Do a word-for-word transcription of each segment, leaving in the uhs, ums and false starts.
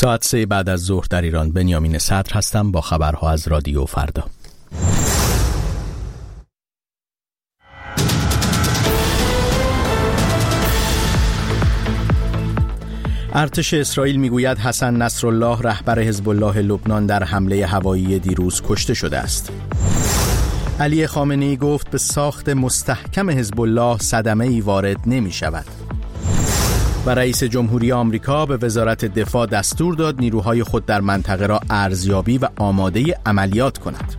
ساعت سه بعد از ظهر در ایران. بنیامین صدر هستم با خبرها از رادیو فردا. ارتش اسرائیل میگوید حسن نصرالله رهبر حزب الله لبنان در حمله هوایی دیروز کشته شده است. علی خامنه‌ای گفت به ساخت مستحکم حزب الله صدمه‌ای وارد نمی شود. و رئیس جمهوری آمریکا به وزارت دفاع دستور داد نیروهای خود در منطقه را ارزیابی و آماده عملیات کند.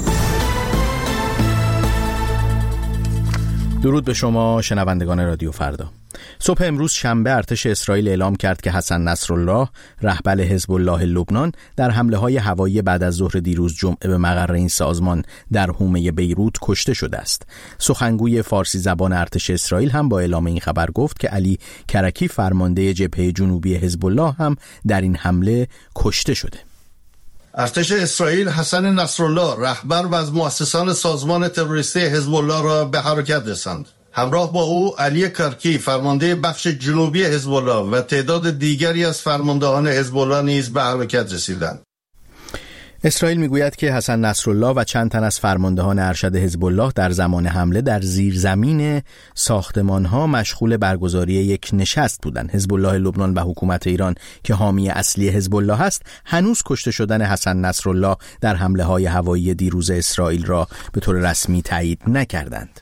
درود به شما شنوندگان رادیو فردا. صبح امروز شنبه ارتش اسرائیل اعلام کرد که حسن نصرالله رهبر حزب الله لبنان در حمله‌های هوایی بعد از ظهر دیروز جمعه به مقر این سازمان در حومه بیروت کشته شده است. سخنگوی فارسی زبان ارتش اسرائیل هم با اعلام این خبر گفت که علی کرکی فرمانده جبهه جنوبی حزب الله هم در این حمله کشته شده. ارتش اسرائیل حسن نصرالله رهبر و از مؤسسان سازمان تروریستی حزب الله را به حرکت رساند. همراه با او علی کرکی فرمانده بخش جنوبی حزب الله و تعداد دیگری از فرماندهان حزب الله نیز به حرکت رسیدند. اسرائیل میگوید که حسن نصرالله و چند تن از فرماندهان ارشد حزب الله در زمان حمله در زیرزمین ساختمان‌ها مشغول برگزاری یک نشست بودند. حزب الله لبنان و حکومت ایران که حامی اصلی حزب الله است، هنوز کشته شدن حسن نصرالله در حمله‌های هوایی دیروز اسرائیل را به طور رسمی تایید نکردند.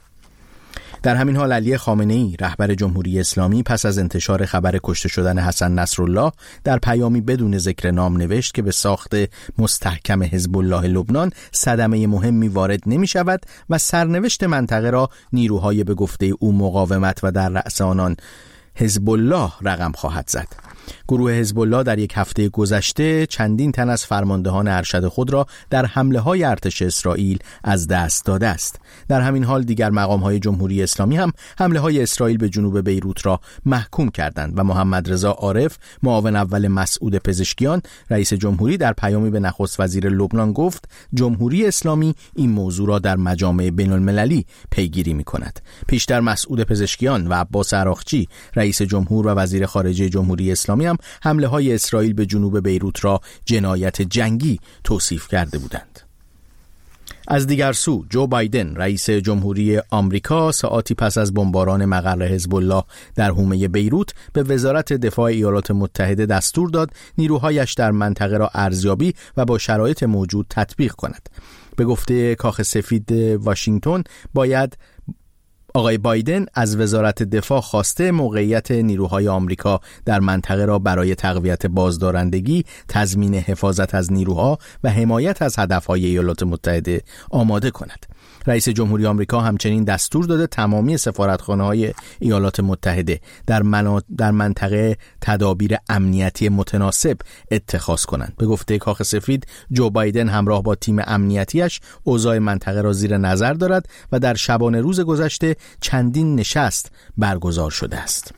در همین حال علی خامنه‌ای رهبر جمهوری اسلامی پس از انتشار خبر کشته شدن حسن نصرالله در پیامی بدون ذکر نام نوشت که به ساخت مستحکم حزب الله لبنان صدمه مهمی وارد نمی شود و سرنوشت منطقه را نیروهای به گفته او مقاومت و در رأس آنان حزب الله رقم خواهد زد. گروه حزب الله در یک هفته گذشته چندین تن از فرماندهان ارشد خود را در حمله‌های ارتش اسرائیل از دست داده است. در همین حال دیگر مقام‌های جمهوری اسلامی هم حمله‌های اسرائیل به جنوب بیروت را محکوم کردند و محمد رضا عارف معاون اول مسعود پزشکیان رئیس جمهوری در پیامی به نخست وزیر لبنان گفت جمهوری اسلامی این موضوع را در مجامع بین‌المللی پیگیری می‌کند. پیشتر مسعود پزشکیان و عباس عراقچی رئیس جمهور و وزیر خارجه جمهوری اسلامی هم حمله های اسرائیل به جنوب بیروت را جنایت جنگی توصیف کرده بودند. از دیگر سو جو بایدن رئیس جمهوری آمریکا ساعاتی پس از بمباران مقر حزب الله در حومه بیروت به وزارت دفاع ایالات متحده دستور داد نیروهایش در منطقه را ارزیابی و با شرایط موجود تطبیق کند. به گفته کاخ سفید واشنگتن باید آقای بایدن از وزارت دفاع خواسته موقعیت نیروهای آمریکا در منطقه را برای تقویت بازدارندگی، تضمین حفاظت از نیروها و حمایت از هدفهای ایالات متحده آماده کند. رئیس جمهوری آمریکا همچنین دستور داده تمامی سفارتخانه‌های ایالات متحده در, مناط... در منطقه تدابیر امنیتی متناسب اتخاذ کنند. به گفته کاخ سفید جو بایدن همراه با تیم امنیتیش اوضاع منطقه را زیر نظر دارد و در شبانه روز گذشته چندین نشست برگزار شده است.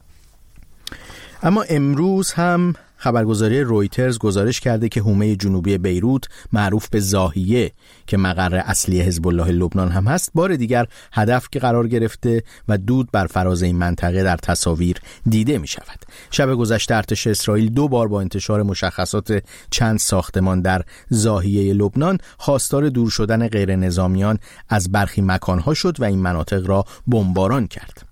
اما امروز هم خبرگزاری رویترز گزارش کرده که حومه جنوبی بیروت معروف به زاهیه که مقر اصلی حزب الله لبنان هم هست بار دیگر هدف که قرار گرفته و دود بر فراز این منطقه در تصاویر دیده می شود. شب گذشته ارتش اسرائیل دو بار با انتشار مشخصات چند ساختمان در زاهیه لبنان خواستار دور شدن غیر نظامیان از برخی مکانها شد و این مناطق را بمباران کرد.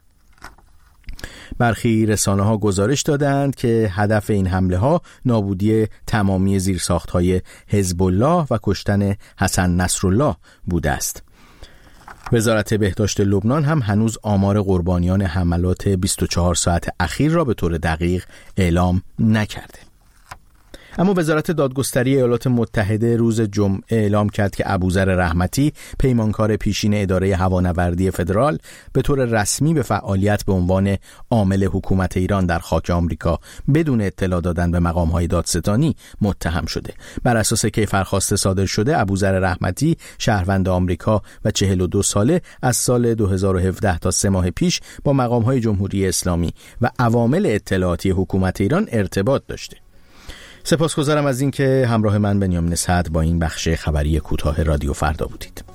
برخی رسانه ها گزارش دادند که هدف این حمله ها نابودی تمامی زیرساخت های حزب الله و کشتن حسن نصرالله بوده است. وزارت بهداشت لبنان هم هنوز آمار قربانیان حملات بیست و چهار ساعت اخیر را به طور دقیق اعلام نکرده. اما وزارت دادگستری ایالات متحده روز جمعه اعلام کرد که ابوذر رحمتی پیمانکار پیشین اداره هوانوردی فدرال به طور رسمی به فعالیت به عنوان عامل حکومت ایران در خاک آمریکا بدون اطلاع دادن به مقام‌های دادستانی متهم شده. بر اساس کیفرخواسته صادر شده ابوذر رحمتی شهروند آمریکا و چهل و دو ساله از سال دو هزار و هفده تا سه ماه پیش با مقام‌های جمهوری اسلامی و عوامل اطلاعاتی حکومت ایران ارتباط داشته. سپاسگزارم از اینکه همراه من بنیامین صدر با این بخش خبری کوتاه رادیو فردا بودید.